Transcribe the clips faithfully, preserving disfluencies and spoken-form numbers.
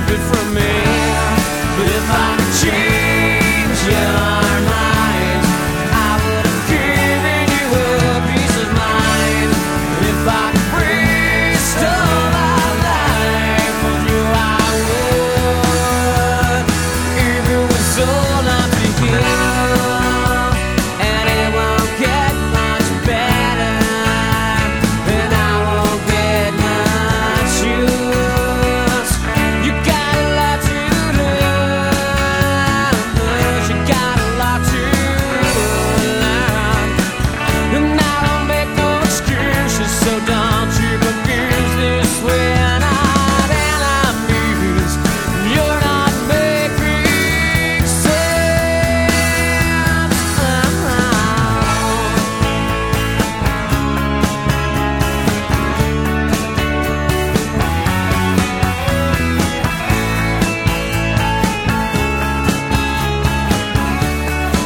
keep it from me. But if I could change your mind, I would have given you a peace of mind. If I could restore my life from you, I would. If it was all up to you, and it won't get much better, and I won't get much use. You got a lot to learn, you got a lot to learn, and I don't make no excuses, so don't you confuse this. We're not enemies, you're not making sense.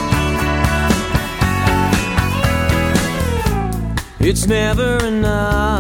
It's never enough